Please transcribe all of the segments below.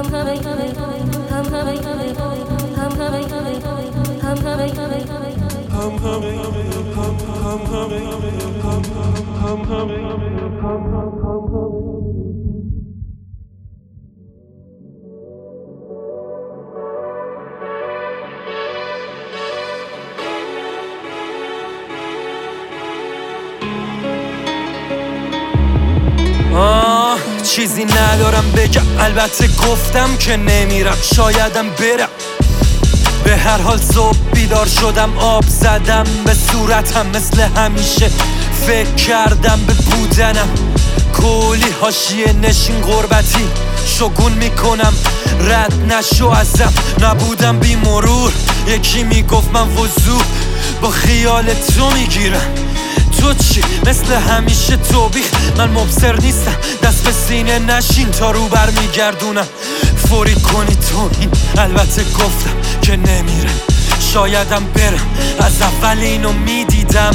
چیزی ندارم بگم، البته گفتم که نمیرم، شایدم برم. به هر حال صبح بیدار شدم، آب زدم به صورتم، مثل همیشه فکر کردم به بودنم. کلی حاشیه نشین غربتی شگون میکنم، رد نشو ازم، نبودم بی مرور. یکی میگفت من وضوح با خیال تو میگیرم. تو چی؟ مثل همیشه توبیخ، من مبصر نیستم، دست به سینه نشین تا رو برمیگردونم. فوری کنی تو این، البته گفتم که نمیرم، شایدم برم، از اول اینو میدیدم.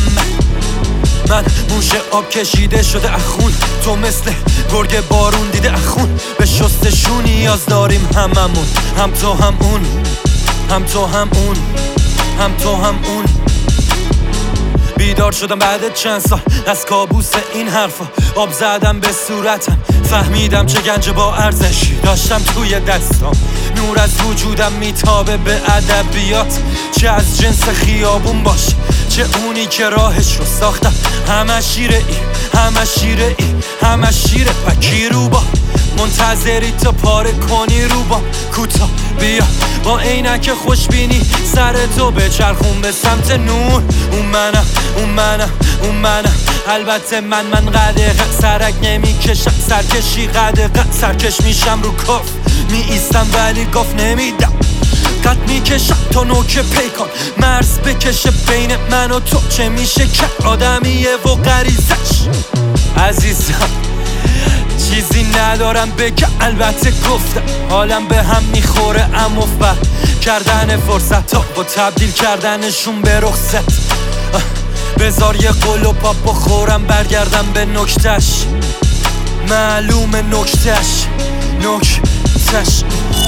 من موشه آب کشیده شده اخون، تو مثل گرگ بارون دیده اخون. به شستشو نیاز داریم هممون، هم تو هم اون، هم تو هم اون، هم تو هم اون. بیدار شدم بعد چند سال از کابوس این حرفا، آب زدم به صورتم، فهمیدم چه گنج با ارزشی داشتم توی دستام. نور از وجودم میتابه به ادبیات، چه از جنس خیابون باش، چه اونی که راهش رو ساختم. همه شیره ای، همه شیره ای، همه شیره و کی رو با منتظری تا پاره کنی رو با کوتا. بیا با عینک خوشبینی سر تو بچرخون به سمت نور. اون منم، اون منم، اون منم. البته من قدقه سرک نمیکشم، سرکشی قدقه سرکش میشم، رو کف می ایستم ولی گفت نمیدم. قد میکشم تا نوک پیکان مرز بکشه بین من و تو. چه میشه که آدمیه و غریزش؟ عزیزم چیزی ندارم بگم، البته گفتم حالم به هم میخوره، اما فر کردن فرصت ها و تبدیل کردنشون به رخصت. بذار یه قول و پاپ بخورم، برگردم به نکتش، معلوم نکتش، نکتش.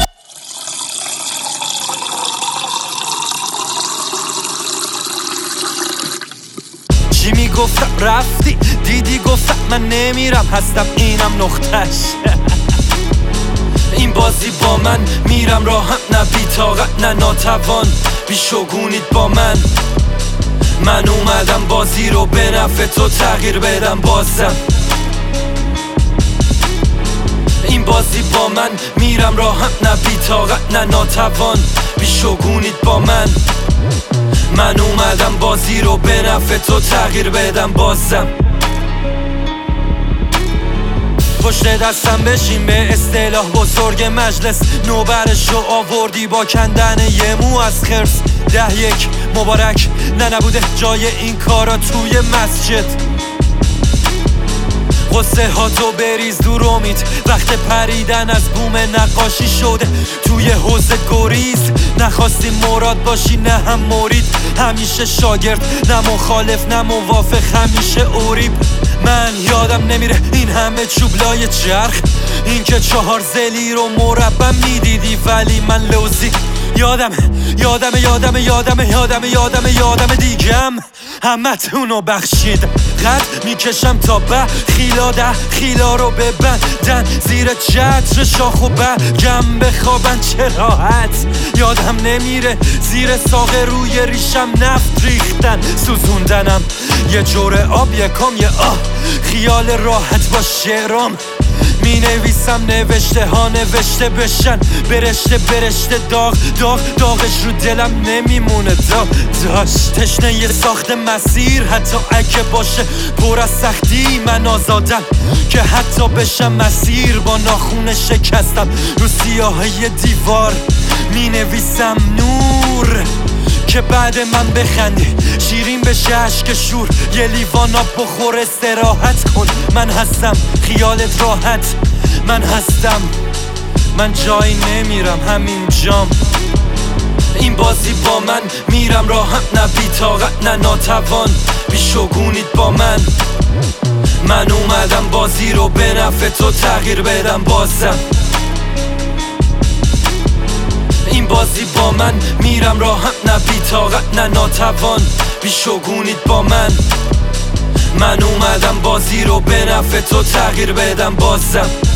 چی میگفتم رفتی دیدی، گفتم من نمیرم، هستم اینم نقطهش. این بازی با من میرم راهم، نه بی‌طاقت نه ناتوان، بیشگونید با من. من اومدم بازی رو به نفع تو تغییر بدم بازم. این بازی با من میرم راهم، نه بی‌طاقت نه ناتوان، بیشگونید با من. من اومدم بازی رو به نفع تو تغییر بدم بازم. پشت دستم بشین به اصطلاح بزرگ مجلس، نوبرشو آوردی با کندن یه مو از خرس. 10-1 مبارک، نه نبوده جای این کارا توی مسجد. غصه ها تو بریز دور امید، وقت پریدن از بوم نقاشی شده توی حوض گریز. نخواستی مراد باشی نه هم مرید، همیشه شاگرد نه مخالف نه موافق، همیشه اوریب. من یادم نمیره این همه چوبلای چرخ، این که 4 زلی رو مربع میدیدی ولی من لوزی. یادم دیگم همه تونو بخشیدم. قد میکشم تا خیلا رو ببندن زیر چتر شاخ و برگم بخوابن. چه راحت یادم نمیره زیر ساقه روی ریشم نفت ریختن، سوزوندنم یه جوره آب یکم یه خیال راحت با شعرام. می نویسم نوشته ها نوشته بشن، برشته داغش رو دلم نمیمونه. داشت تشنه یه ساخت مسیر، حتی اگه باشه پر از سختی. من آزادم که حتی بشم مسیر، با ناخون شکستم رو سیاهی دیوار. می نویسم نور که بعد من بخندی، شیرین بشه عشق شور، یه لیوان آب بخور استراحت کن. من هستم خیالت راحت، من هستم، من جایی نمیرم، همین جام. این بازی با من میرم راهم، نه بی‌طاقت نه ناتوان، بیشگونید با من. من اومدم بازی رو به نفع تو تغییر بدم بازم. من میرم راهم، نه بی طاقت نه ناتوان، بی شگونید با من اومدم بازی رو به نفع تو تغییر بدم بازم.